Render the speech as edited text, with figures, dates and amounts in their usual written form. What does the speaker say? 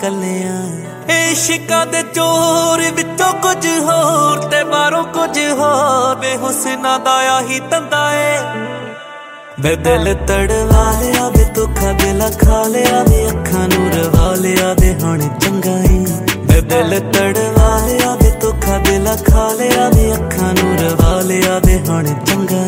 कलियां इश्कां दे चोर विचों कुछ होर ते बाहरों कुछ होर बेहुसना दा आही धंधा ए वे दिल तड़वा लिया वे धोखा दिला खा लिया वे अखां नूं रवा लिया वे हुण चंगा ही वे दिल तड़वा लिया वे धोखा दिला खा लिया वे अखां नूं रवा लिया वे हुण चंगा